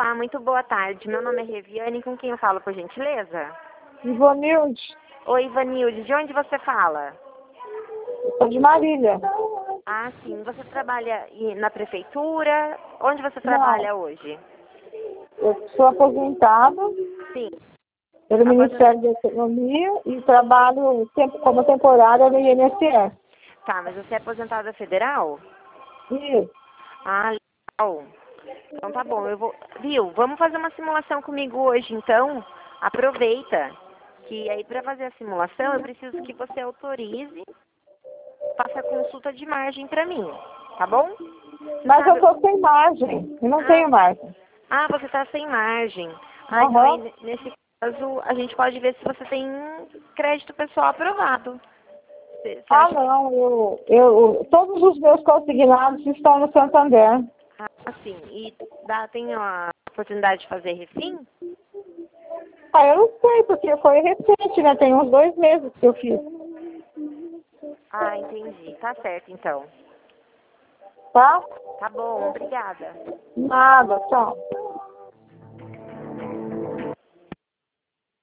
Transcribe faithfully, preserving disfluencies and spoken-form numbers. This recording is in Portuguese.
Olá, muito boa tarde. Meu nome é Reviane, com quem eu falo, por gentileza? Ivonilde, Oi, Ivanilde, de onde você fala? sou de Marília. Ah, sim. Você trabalha i- na prefeitura? Onde você Não, trabalha hoje? eu sou aposentada Sim. pelo Após- Ministério da Economia e trabalho tempo- como temporária no I N S S. Tá, mas você é aposentada federal? Isso. Ah, legal. Então tá bom, eu vou... Viu, vamos fazer uma simulação comigo hoje, então? Aproveita. Que aí para fazer a simulação eu preciso que você autorize, faça a consulta de margem para mim, tá bom? Você Mas eu sabe... estou sem margem. Eu não Ah, tenho margem. ah, você tá sem margem. Ah, então aí, Aham. ne- nesse caso a gente pode ver se você tem crédito pessoal aprovado. Você você Ah, acha que... não. Eu, eu, todos os meus consignados estão no Santander. Ah, sim. E dá, tem a oportunidade de fazer refim? Ah, eu não sei, porque foi recente, né? Tem uns dois meses que eu fiz. Ah, entendi. Tá certo, então. Tá? Tá bom, obrigada. Nada, tchau.